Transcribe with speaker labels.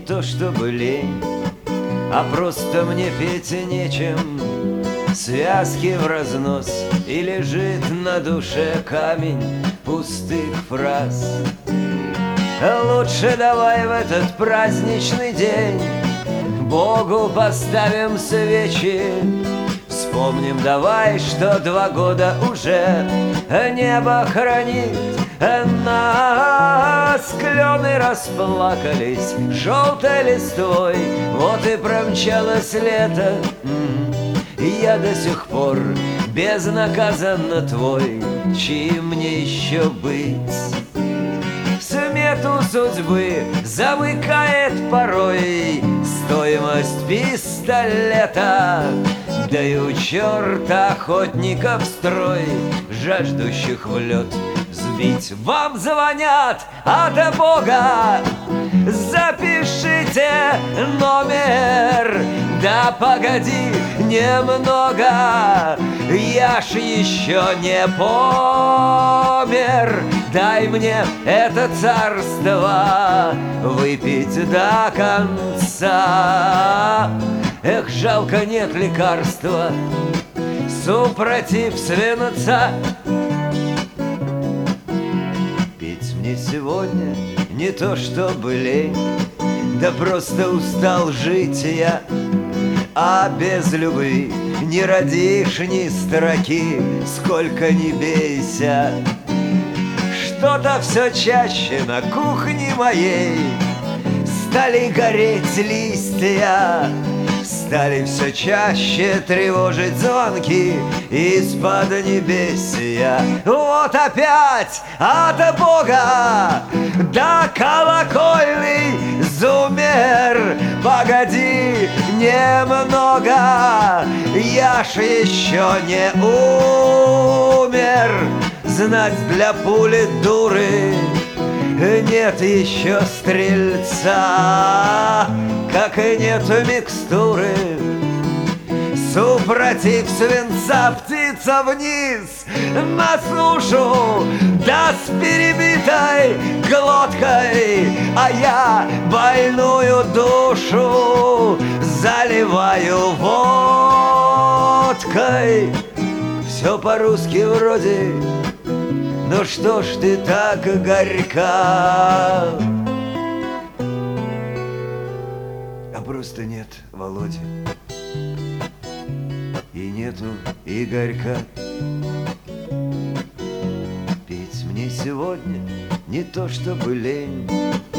Speaker 1: то чтобы лень, а просто мне петь нечем. Связки в разнос, и лежит на душе камень пустых фраз. Лучше давай в этот праздничный день Богу поставим свечи. Вспомним давай, что 2 года уже небо хранит нас. Клены расплакались желтой листвой, вот и промчалось лето. И я до сих пор безнаказанно твой, чьим мне еще быть? Смету судьбы замыкает порой стоимость пистолета. Даю черта охотников строй, жаждущих в лед сбить. Вам звонят от Бога, запишите номер. Да погоди немного, я ж еще не помер. Дай мне это царство выпить до конца. Эх, жалко, нет лекарства супротив свинца. Петь мне сегодня не то чтобы лень, да просто устал жить я. А без любви не родишь ни строки, сколько ни бейся. Что-то все чаще на кухне моей стали гореть листья, стали все чаще тревожить звонки из-под небесия. Вот опять от Бога до колокольный зумер. Погоди немного, я ж еще не умер. Знать, для пули дуры нет еще стрельца, как и нету микстуры супротив свинца. Птица вниз на сушу, да с перебитой глоткой, а я больную душу заливаю водкой. Все по-русски вроде, но что ж ты так горька? А просто нет Володи, и нету Игорька. Петь мне сегодня не то чтобы лень,